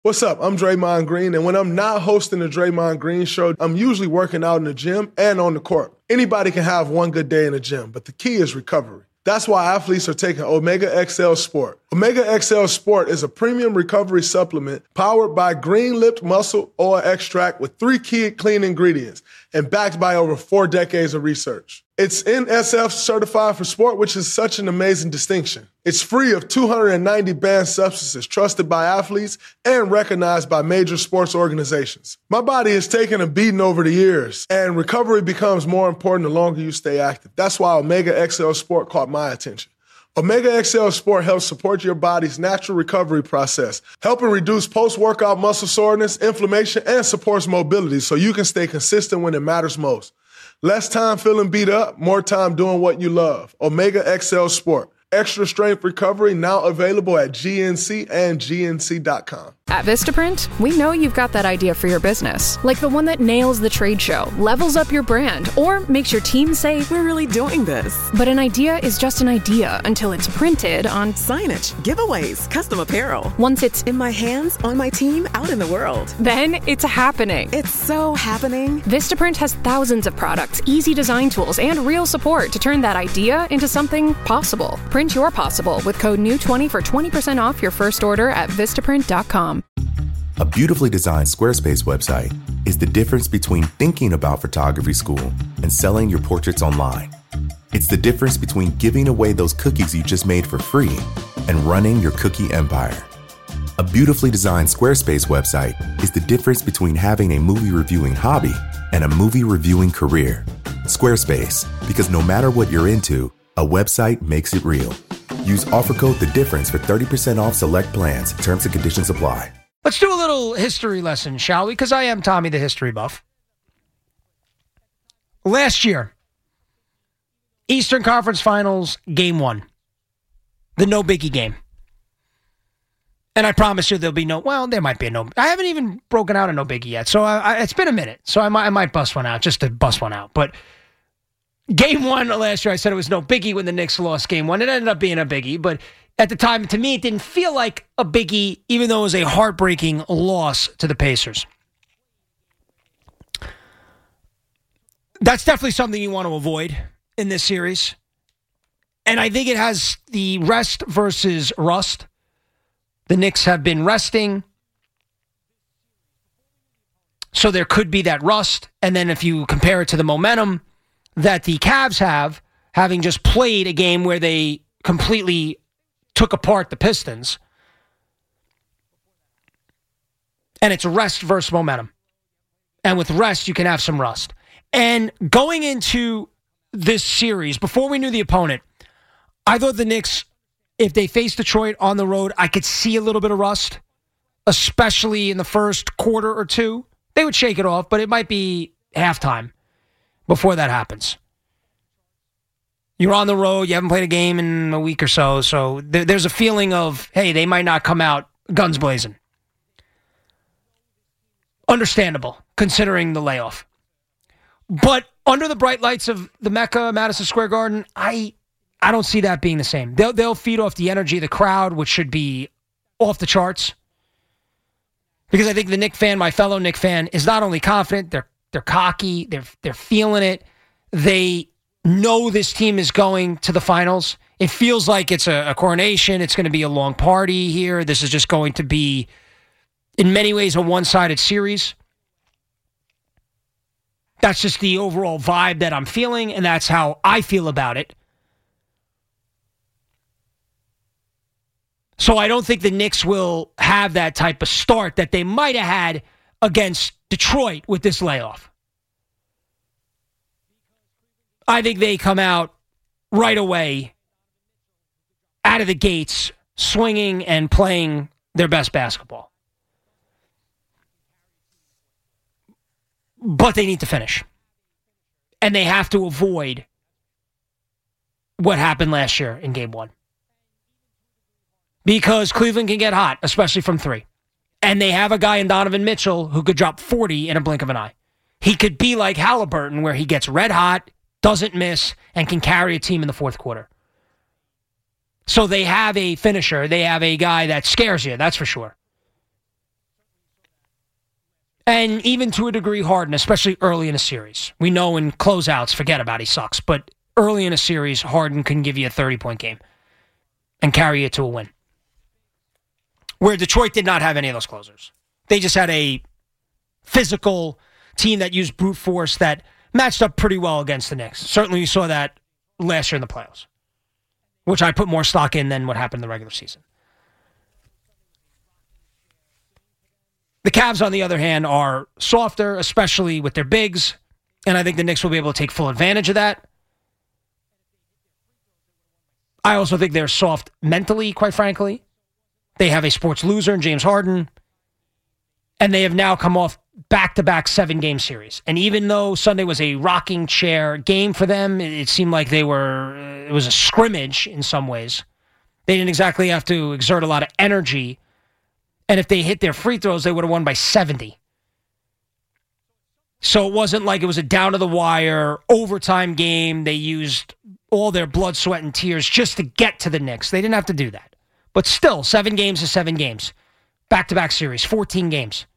What's up? I'm Draymond Green, and when I'm not hosting the Draymond Green Show, I'm usually working out in the gym and on the court. Anybody can have one good day in the gym, but the key is recovery. That's why athletes are taking Omega XL Sport. Omega XL Sport is a premium recovery supplement powered by Green Lipped Muscle Oil Extract with 3 key clean ingredients and backed by over 4 decades of research. It's NSF certified for sport, which is such an amazing distinction. It's free of 290 banned substances trusted by athletes and recognized by major sports organizations. My body has taken a beating over the years, and recovery becomes more important the longer you stay active. That's why Omega XL Sport caught my attention. Omega XL Sport helps support your body's natural recovery process, helping reduce post-workout muscle soreness, inflammation, and supports mobility so you can stay consistent when it matters most. Less time feeling beat up, more time doing what you love. Omega XL Sport. Extra strength recovery now available at GNC and GNC.com. At Vistaprint, we know you've got that idea for your business, like the one that nails the trade show, levels up your brand, or makes your team say, "We're really doing this." But an idea is just an idea until it's printed on signage, giveaways, custom apparel. Once it's in my hands, on my team, out in the world. Then it's happening. It's so happening. Vistaprint has thousands of products, easy design tools, and real support to turn that idea into something possible. Print your possible with code NEW20 for 20% off your first order at Vistaprint.com. A beautifully designed Squarespace website is the difference between thinking about photography school and selling your portraits online. It's the difference between giving away those cookies you just made for free and running your cookie empire. A beautifully designed Squarespace website is the difference between having a movie reviewing hobby and a movie reviewing career. Squarespace, because no matter what you're into, a website makes it real. Use offer code The Difference for 30% off select plans. Terms and conditions apply. Let's do a little history lesson, shall we? Because I am Tommy the history buff. Last year, Eastern Conference Finals, Game 1. The no biggie game. And I promise you there might be a no. I haven't even broken out a no biggie yet. So it's been a minute. So I might bust one out, just to bust one out. But Game 1 last year, I said it was no biggie when the Knicks lost Game 1. It ended up being a biggie, but at the time, to me, it didn't feel like a biggie, even though it was a heartbreaking loss to the Pacers. That's definitely something you want to avoid in this series. And I think it has the rest versus rust. The Knicks have been resting, so there could be that rust. And then if you compare it to the momentum that the Cavs have, having just played a game where they completely took apart the Pistons, and it's rest versus momentum. And with rest, you can have some rust. And going into this series, before we knew the opponent, I thought the Knicks, if they faced Detroit on the road, I could see a little bit of rust, especially in the first quarter or two. They would shake it off, but it might be halftime before that happens. You're on the road, you haven't played a game in a week or so, so there's a feeling of, hey, they might not come out guns blazing. Understandable, considering the layoff. But under the bright lights of the Mecca, Madison Square Garden, I don't see that being the same. They'll feed off the energy of the crowd, which should be off the charts. Because I think the Knick fan, my fellow Knick fan, is not only confident, they're cocky, they're feeling it. They know this team is going to the finals. It feels like it's a coronation. It's going to be a long party here. This is just going to be, in many ways, a one-sided series. That's just the overall vibe that I'm feeling, and that's how I feel about it. So I don't think the Knicks will have that type of start that they might have had against Detroit with this layoff. I think they come out right away, out of the gates, swinging and playing their best basketball. But they need to finish. And they have to avoid what happened last year in Game 1. Because Cleveland can get hot, especially from 3. And they have a guy in Donovan Mitchell who could drop 40 in a blink of an eye. He could be like Halliburton, where he gets red hot, doesn't miss, and can carry a team in the fourth quarter. So they have a finisher. They have a guy that scares you, that's for sure. And even to a degree, Harden, especially early in a series. We know in closeouts, forget about it, he sucks. But early in a series, Harden can give you a 30-point game and carry it to a win. Where Detroit did not have any of those closers. They just had a physical team that used brute force that matched up pretty well against the Knicks. Certainly we saw that last year in the playoffs, which I put more stock in than what happened in the regular season. The Cavs, on the other hand, are softer, especially with their bigs, and I think the Knicks will be able to take full advantage of that. I also think they're soft mentally, quite frankly. They have a sports loser in James Harden, and they have now come off back-to-back 7-game series. And even though Sunday was a rocking chair game for them, it seemed like it was a scrimmage in some ways. They didn't exactly have to exert a lot of energy. And if they hit their free throws, they would have won by 70. So it wasn't like it was a down-to-the-wire overtime game. They used all their blood, sweat, and tears just to get to the Knicks. They didn't have to do that. But still, 7 games is 7 games. Back-to-back series, 14 games.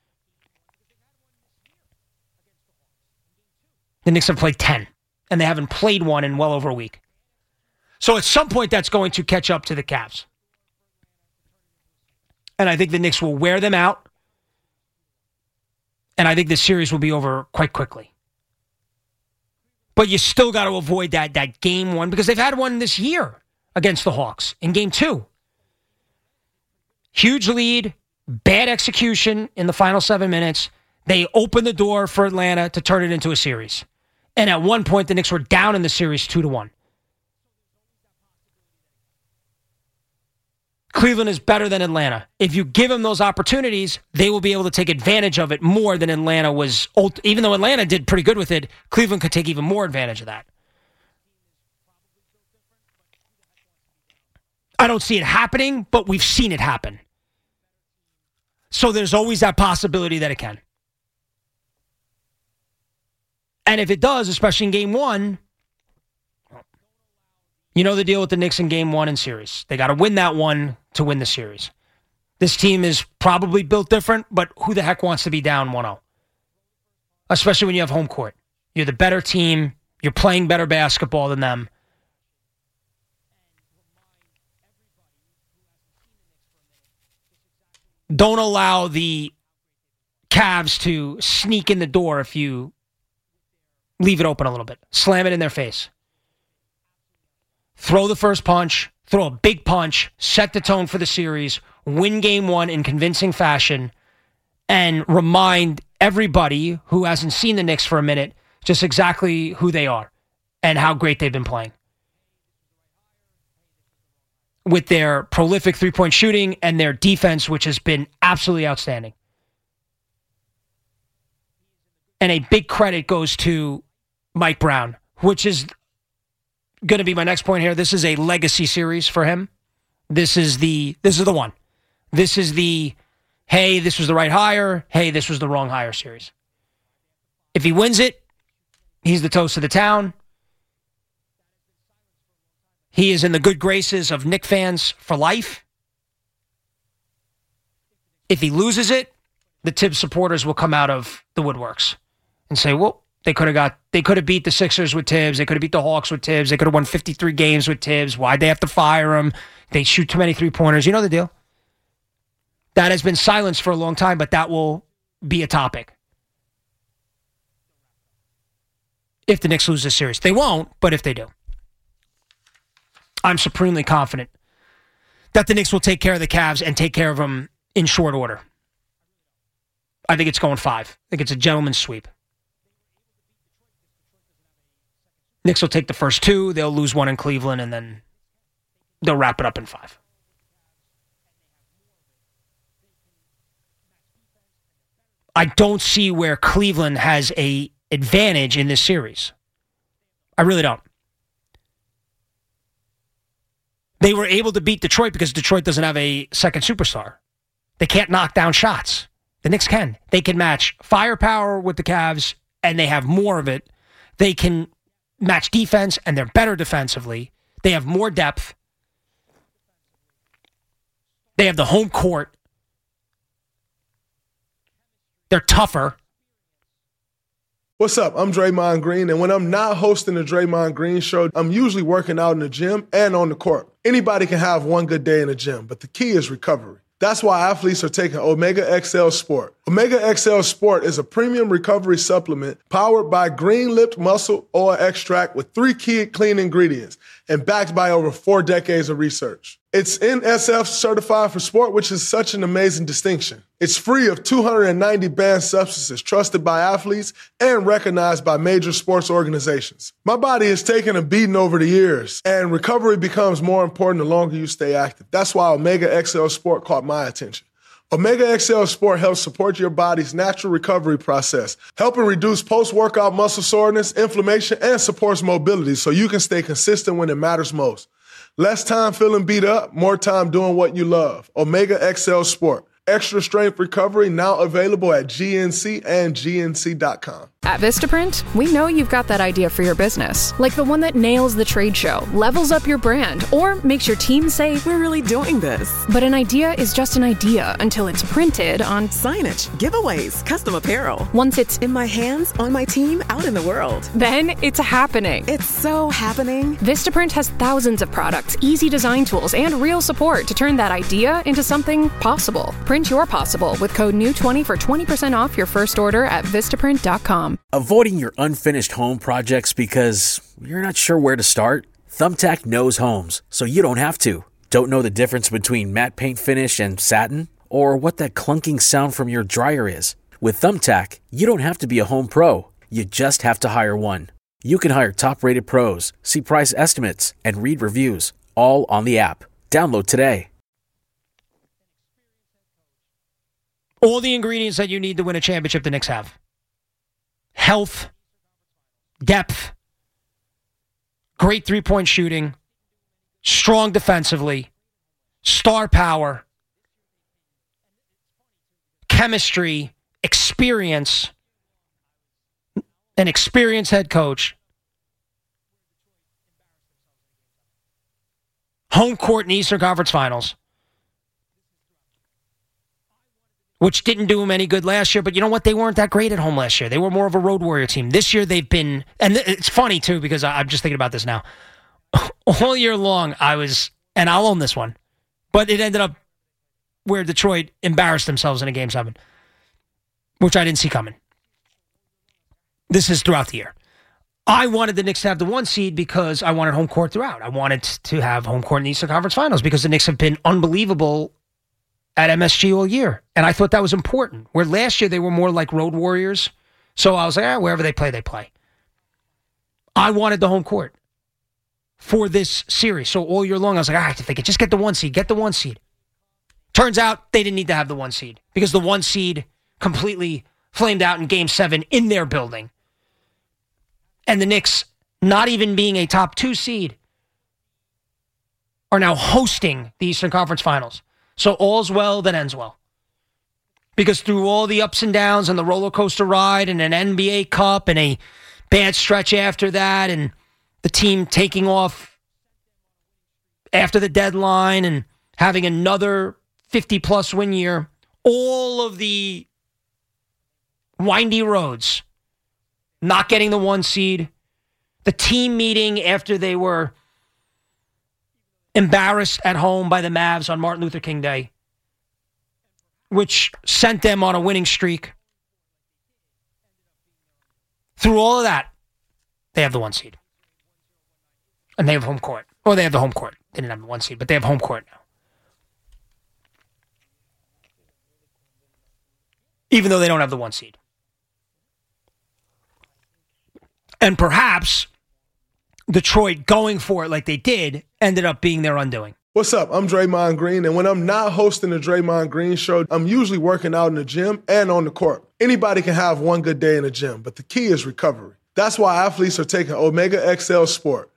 The Knicks have played 10, and they haven't played one in well over a week. So at some point, that's going to catch up to the Cavs. And I think the Knicks will wear them out. And I think this series will be over quite quickly. But you still got to avoid that game one, because they've had one this year against the Hawks in game 2. Huge lead, bad execution in the final 7 minutes. They opened the door for Atlanta to turn it into a series. And at one point, the Knicks were down in the series 2-1. Cleveland is better than Atlanta. If you give them those opportunities, they will be able to take advantage of it more than Atlanta was. Even though Atlanta did pretty good with it, Cleveland could take even more advantage of that. I don't see it happening, but we've seen it happen. So there's always that possibility that it can. And if it does, especially in game 1, you know the deal with the Knicks in game 1 in series. They got to win that one to win the series. This team is probably built different, but who the heck wants to be down 1-0? Especially when you have home court. You're the better team. You're playing better basketball than them. Don't allow the Cavs to sneak in the door if you leave it open a little bit. Slam it in their face. Throw the first punch, throw a big punch, set the tone for the series, win game 1 in convincing fashion, and remind everybody who hasn't seen the Knicks for a minute just exactly who they are and how great they've been playing. With their prolific three-point shooting and their defense, which has been absolutely outstanding. And a big credit goes to Mike Brown, which is going to be my next point here. This is a legacy series for him. This is the one. This is the, hey, this was the right hire. Hey, this was the wrong hire series. If he wins it, he's the toast of the town. He is in the good graces of Knicks fans for life. If he loses it, the Tibbs supporters will come out of the woodworks and say, well, they could have beat the Sixers with Tibbs. They could have beat the Hawks with Tibbs. They could have won 53 games with Tibbs. Why'd they have to fire him? They shoot too many three-pointers. You know the deal. That has been silenced for a long time, but that will be a topic. If the Knicks lose this series. They won't, but if they do. I'm supremely confident that the Knicks will take care of the Cavs and take care of them in short order. I think it's going 5. I think it's a gentleman's sweep. Knicks will take the first 2. They'll lose 1 in Cleveland, and then they'll wrap it up in 5. I don't see where Cleveland has an advantage in this series. I really don't. They were able to beat Detroit because Detroit doesn't have a second superstar. They can't knock down shots. The Knicks can. They can match firepower with the Cavs, and they have more of it. They can match defense, and they're better defensively. They have more depth. They have the home court. They're tougher. What's up? I'm Draymond Green, and when I'm not hosting the Draymond Green Show, I'm usually working out in the gym and on the court. Anybody can have one good day in the gym, but the key is recovery. That's why athletes are taking Omega XL Sport. Omega XL Sport is a premium recovery supplement powered by green-lipped muscle oil extract with 3 key clean ingredients and backed by over 4 decades of research. It's NSF certified for sport, which is such an amazing distinction. It's free of 290 banned substances trusted by athletes and recognized by major sports organizations. My body has taken a beating over the years, and recovery becomes more important the longer you stay active. That's why Omega XL Sport caught my attention. Omega XL Sport helps support your body's natural recovery process, helping reduce post-workout muscle soreness, inflammation, and supports mobility so you can stay consistent when it matters most. Less time feeling beat up, more time doing what you love. Omega XL Sport. Extra strength recovery now available at GNC and GNC.com. At Vistaprint, we know you've got that idea for your business, like the one that nails the trade show, levels up your brand, or makes your team say, We're really doing this. but an idea is just an idea until it's printed on. Signage, giveaways, custom apparel. Once it's In my hands, on my team, out in the world. then it's happening. It's so happening. Vistaprint has thousands of products, easy design tools, and real support to turn that idea into something possible. Print your possible with code NEW20 for 20% off your first order at Vistaprint.com. Avoiding your unfinished home projects because you're not sure where to start? Thumbtack knows homes, so you don't have to. Don't know the difference between matte paint finish and satin? Or what that clunking sound from your dryer is? With Thumbtack, you don't have to be a home pro. You just have to hire one. You can hire top-rated pros, see price estimates, and read reviews, all on the app. Download today. All the ingredients that you need to win a championship the Knicks have. Health, depth, great three-point shooting, strong defensively, star power, chemistry, experience, an experienced head coach, home court in the Eastern Conference Finals, which didn't do them any good last year. But you know what? They weren't that great at home last year. They were more of a road warrior team. This year they've been, and it's funny too, because I'm just thinking about this now. All year long and I'll own this one, but it ended up where Detroit embarrassed themselves in a Game 7, which I didn't see coming. This is throughout the year. I wanted the Knicks to have the 1 seed because I wanted home court throughout. I wanted to have home court in the Eastern Conference Finals because the Knicks have been unbelievable at MSG all year. And I thought that was important. Where last year they were more like road warriors. So I was like, wherever they play, they play. I wanted the home court for this series. So all year long, I was like, if they could just get the 1 seed, get the 1 seed. Turns out they didn't need to have the 1 seed because the 1 seed completely flamed out in Game 7 in their building. And the Knicks, not even being a top 2 seed, are now hosting the Eastern Conference Finals. So all's well that ends well. Because through all the ups and downs and the roller coaster ride and an NBA Cup and a bad stretch after that and the team taking off after the deadline and having another 50-plus win year, all of the windy roads, not getting the 1 seed, the team meeting after they were embarrassed at home by the Mavs on Martin Luther King Day, which sent them on a winning streak. Through all of that, they have the 1 seed. And they have home court. Or they have the home court. They didn't have the 1 seed, but they have home court now. Even though they don't have the 1 seed. And perhaps Detroit going for it like they did ended up being their undoing. What's up? I'm Draymond Green, and when I'm not hosting the Draymond Green Show, I'm usually working out in the gym and on the court. Anybody can have one good day in the gym, but the key is recovery. That's why athletes are taking Omega XL Sport.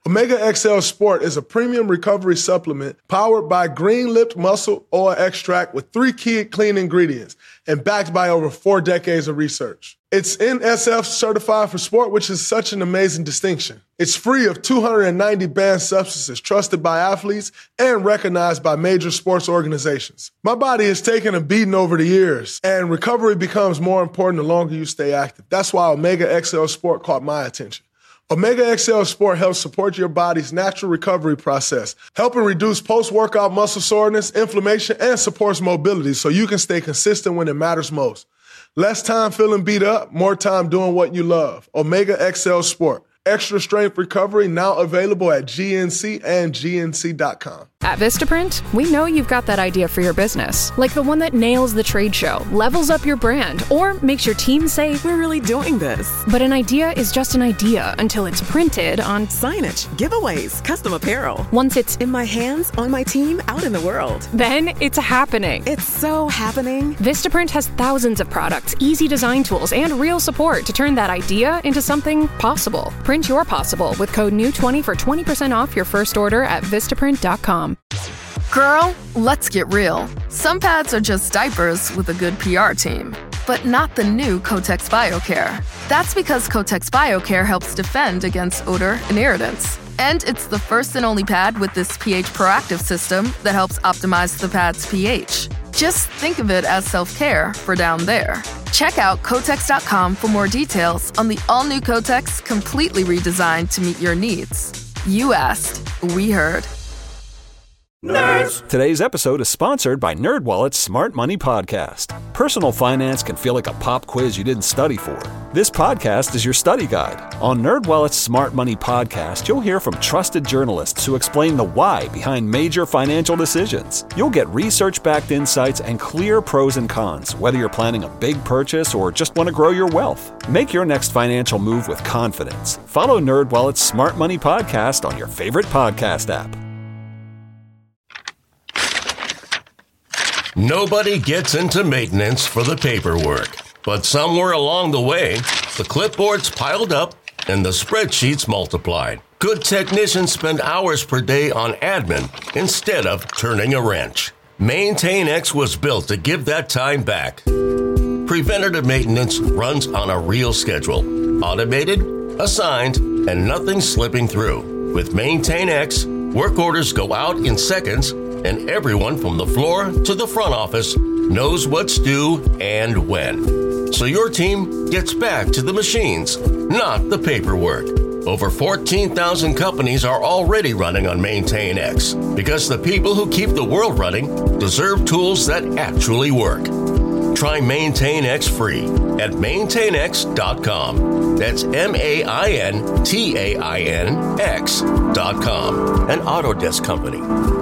Omega XL Sport is a premium recovery supplement powered by green-lipped muscle oil extract with 3 key clean ingredients and backed by over 4 decades of research. It's NSF certified for sport, which is such an amazing distinction. It's free of 290 banned substances trusted by athletes and recognized by major sports organizations. My body has taken a beating over the years, and recovery becomes more important the longer you stay active. That's why Omega XL Sport caught my attention. Omega XL Sport helps support your body's natural recovery process, helping reduce post-workout muscle soreness, inflammation, and supports mobility so you can stay consistent when it matters most. Less time feeling beat up, more time doing what you love. Omega XL Sport. Extra strength recovery now available at GNC and GNC.com. At Vistaprint, we know you've got that idea for your business, like the one that nails the trade show, levels up your brand, or makes your team say, We're really doing this. but an idea is just an idea until it's printed on Signage, giveaways, custom apparel. once it's In my hands, on my team, out in the world. then it's happening. It's so happening. Vistaprint has thousands of products, easy design tools, and real support to turn that idea into something possible. Print your possible with code NEW20 for 20% off your first order at Vistaprint.com. Girl, let's get real. Some pads are just diapers with a good PR team. But not the new Kotex BioCare. That's because Kotex BioCare helps defend against odor and irritants. And it's the first and only pad with this pH proactive system that helps optimize the pad's pH. Just think of it as self-care for down there. Check out Kotex.com for more details on the all-new Kotex, completely redesigned to meet your needs. You asked, we heard. Nerds! Today's episode is sponsored by NerdWallet's Smart Money Podcast. Personal finance can feel like a pop quiz you didn't study for. This podcast is your study guide. On NerdWallet's Smart Money Podcast, you'll hear from trusted journalists who explain the why behind major financial decisions. You'll get research-backed insights and clear pros and cons, whether you're planning a big purchase or just want to grow your wealth. Make your next financial move with confidence. Follow NerdWallet's Smart Money Podcast on your favorite podcast app. Nobody gets into maintenance for the paperwork, but somewhere along the way, the clipboards piled up and the spreadsheets multiplied. Good technicians spend hours per day on admin instead of turning a wrench. MaintainX was built to give that time back. Preventative maintenance runs on a real schedule, automated, assigned, and nothing slipping through. With MaintainX, work orders go out in seconds, and everyone from the floor to the front office knows what's due and when. So your team gets back to the machines, not the paperwork. Over 14,000 companies are already running on MaintainX because the people who keep the world running deserve tools that actually work. Try MaintainX free at maintainx.com. That's MaintainX.com. An Autodesk company.